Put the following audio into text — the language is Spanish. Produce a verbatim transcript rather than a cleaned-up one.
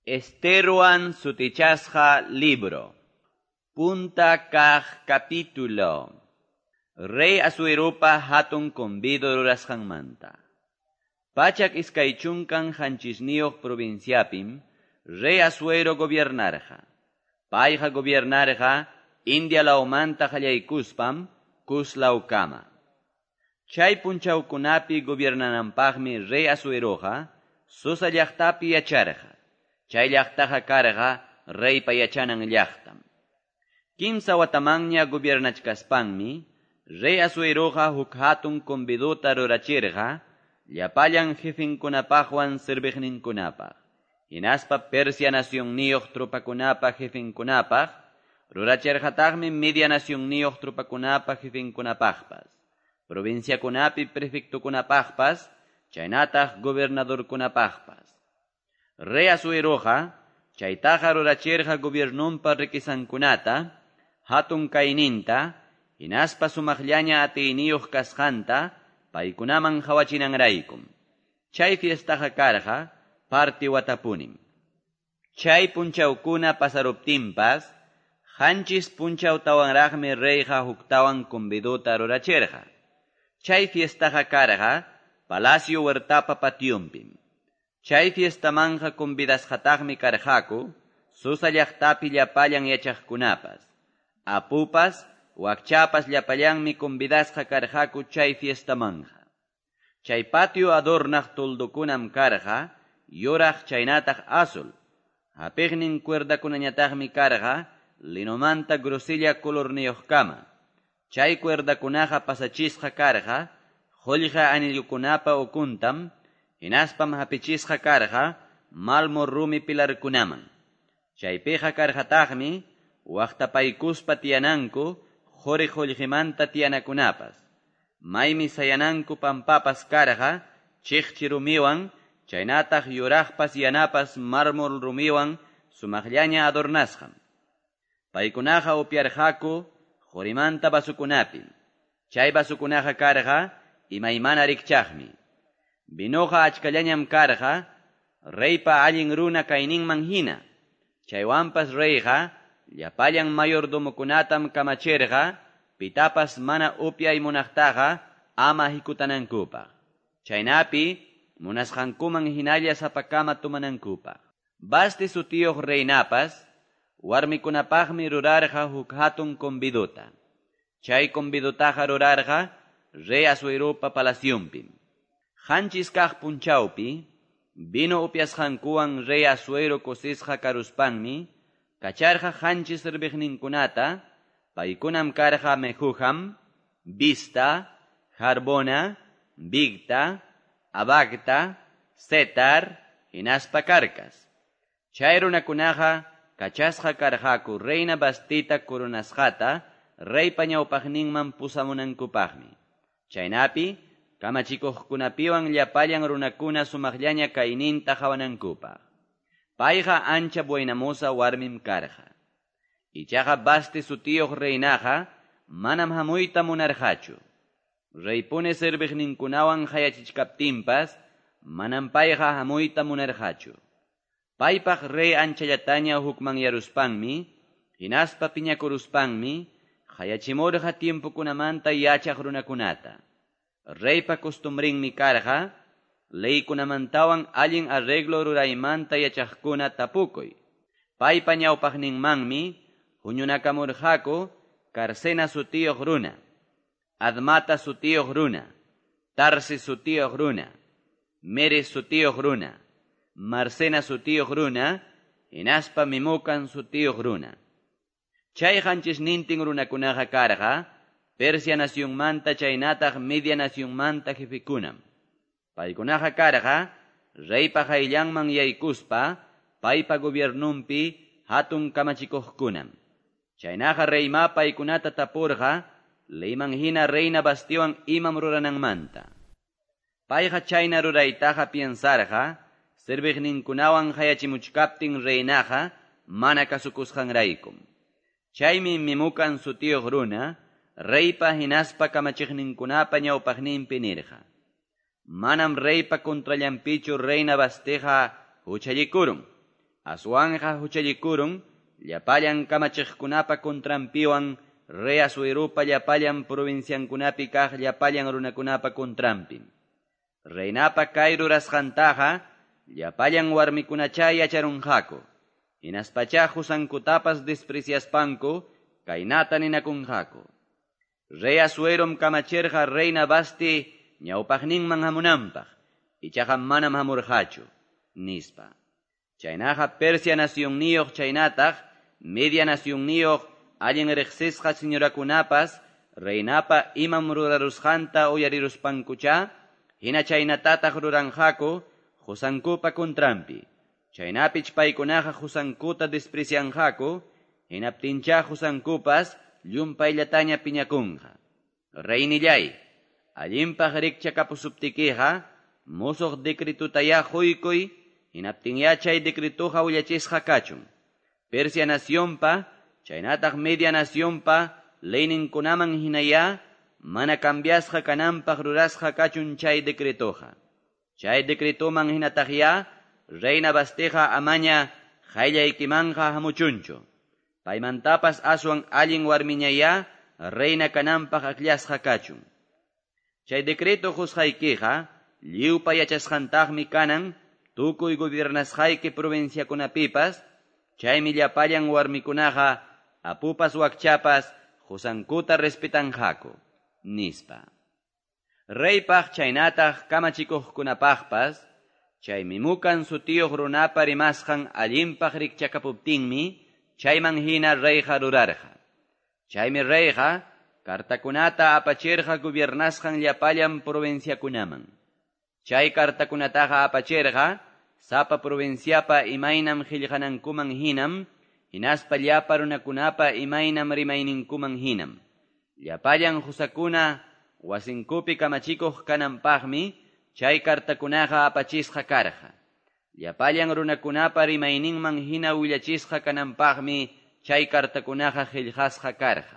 Esteruan sutichasja libro. Punta kaj capítulo. Rey Asueropa hatun convido rurasjanmanta. Pachak iskaychunkan hanchisniok provinciapim, Rey Asuero gobernarja. Paija gobernarja, India laumanta hallaykuspam, kuslaukama. Chay punchaukunapi gobernanampagmi Rey Asueroja, susa llaqtapi yacharja. Chay llaqtaja karga, Rey payachanan llaqtam. Kimsa watamanya gobernachkaspanmi, Rey Asueroja huk hatun convidota rurachirja, llapayan jefinkunapajwan servijninkunapaj. Hinaspa Persia nación niyoj tropakunapa jefinkunapaj, rurachirjatagmi Media nación niyoj tropakunapa jefinkunapajpas. Provincia kunapi prefectokunapajpas, chaynataq gobernadorkunapajpas. Rey Asueroja, chaytaja rurachirja gobernumpa rikisankunata, hatun kayninta, hinaspa sumaqllaña atiniyuq kasqanta, paykunaman hawachinanraykum. Chay fiestaja karja, parti watapunim. Chay punchawkuna pasaruptinpas, hanchis punchawtawanraqmi reyja huktawan convidota rurachirja. Chay fiestaja karja, palacio huertapa patiumpim. Chay fiestamanja convidasjataqmi karjaku, susa llaqtapi llapayan yachaqkunapas. Apupas, wakchapas llapallanmi convidasja karjaku chay fiestamanja. Chay patio adornaq toldokunam karja, yoraq chaynataq azul. Hapignin cuerdakunañataqmi karja, linomanta grosilla colorniyoqkama. Chay cuerdakunaqa pasachisqa karja, jollqa anillukunapa ukuntam, hinaspam hapichisqa karja, malmo rumi pilarkunaman. Chaypiqa karjataqmi, waqtapaykuspa tiyananku, jori jollqimanta tiyanakunapas. Maymi sayananku pampapas karja, chiqchi rumiwan, chaynataq yuraqpas yanapas mármol rumiwan, sumaqllaña adornasqam. Paykunaqa upyarqaku, jorimanta basukunapim. Chay basukunaqa karja, imaymana rikchaqmi. Binoja achkallañam karja, reypa allin runa kayninman hina. Chaywampas reyja, llapallan mayordomokunatam kamachirja, pitapas mana upyay munaqtaqa, ama hikutanankupaq. Chaynapi, munasqankuman hinalla sapakama tumanankupaq. Basti sutiyoq reynapas, warmikunapaqmi rurarja huk hatun convidota. Chay convidotaqa rurarja, Rey Asueropa palaciumpim. Hanchis kaq punchawpi, vino upyasqankuwan Rey Asuero kusisqa karuspanmi, kacharqa hanchis servijninkunata, paykunam karqa Mejujam, Vista, Harbona, Bigta, Abagta, Setar, hinaspa karkas. Chay runakunaqa kachasqa karqaku Reina Bastita Coronasqata, Rey pañawpaqninman pusamunankupaqmi. Chaynapi, kamachikuqkunapiwan llapallan runakuna sumaqllaña kayninta hawanankupaq. Payqa ancha buenamosa warmim karqa. Ichaqa basti sutiyoq reynaqa manam hamuyta munarqachu. Reypune servijninkunawan hayachichkaptinpas manam payqa hamuyta munarqachu. Paypaq rey anchallataña hukman yaruspanmi, hinaspa piñakuruspanmi, hayachimurqa tiempukunamanta yachaq runakunata. Reypa costumbrinmi karqa, leykunamantawan allin arreglo ruraymanta yachaqkuna tapukuy. Paypa ñawpaqninmanmi, huñunakamurqaku, Carcena sutiyoq runa, Admata sutiyoq runa, Tarsis sutiyoq runa, Meres sutiyoq runa, Marcena sutiyoq runa, hinaspa Mimucan sutiyoq runa. Chay hanchisnintin runakunaqa karqa, Persia nacionmanta chaynataq Media nacionmanta jefikunam. Paykunaqa karqa, reypa hayllanman yaykuspa, paypa gobiernumpi hatun kamachikuqkunam. Chaynaqa reyma paykunata tapurqa, leyman hina Reina Bastion imam rurananmanta. Payqa chayna ruraytaqa piensarqa, servijninkunawan hayachimuchkaptin reynaqa, mana kasukusqanraykum. Chaymi Mimucan sutiyoq runa, reypa hinaspa kamachiqninkunapa ñawpaqninpi nirqa. Manam reypa contrallampichu Reina Basteja huchallikurun. aswanja huchallikurum, llapallan kamachiqkunapa kontrampiwan, rey Asuerupa llapallan provinciankunapi kaq llapallan runakunapa kontrampim. Reynapa kay rurasqantaqa, llapallan warmikunachay yacharunqaku. Hinaspacha husankutapas despreciaspanku, kaynata ninakunqaku. Rey Asuerum kamachirqa reina Basti ñawpaqninman hamunanpaq, ichaqa manam hamurqachu, nispa. Chaynaqa Persia nacionniyuq chaynataq, Media nacionniyuq allin riqsisqa señorakunapas, reynapa imam rurarusqanta uyariruspankucha, hina chaynatataq ruranqaku, husankupa kontrampi. Chaynapich paykunaqa husankuta desprecianqaku, hinaptincha husankupas llumpayllataña piñakunqa. Reynillay, allinpaq rikcha kapusuptikiqa, musuq decretutaya huykuy, hinaptinya chay decretuqa willachisqa kachun. Persia nacionpa, chaynataq Media nacionpa, leyninkunaman hinaya, mana cambiasqa kananpaq rurasqa kachun chay decretuqa. Chay decretuman hinataqya, reina Bastiqa amaña qayllaykimanqa hamuchunchu. Paymantapas aswan allin warmiñaya, reina kananpaq aklasqa kachun. Chay decreto husqaykiqa, lliwpa yachasqantaqmi kanan, tukuy gobiernasqayki provinciakunapipas, chaymi llapallan warmikunaqa, apupas wakchapas, husankuta respetanqaku, nispa. Reypaq chaynataq kamachikuqkunapaqpas, chay mimukan sutiyuq runapa rimasqan allinpaq rikchakapuptinmi, chayman hina reyqa rurarqa. Chaymi reyqa, kartakunata apachirqa gobiernasqan llapallan provinciakunaman. Chay kartakunataqa apachirqa, sapa provinciapa imaynam qillqanankuman hinam, hinaspa llapa runakunapa imaynam rimayninkuman hinam. Llapallan husakuna, wasinkupi kamachikuq kananpaqmi, chay kartakunaqa apachisqa karqa. Llapallan runakunapa rimayninman hina willachisqa kananpaqmi, chay kartakunaqa qillqasqa karqa.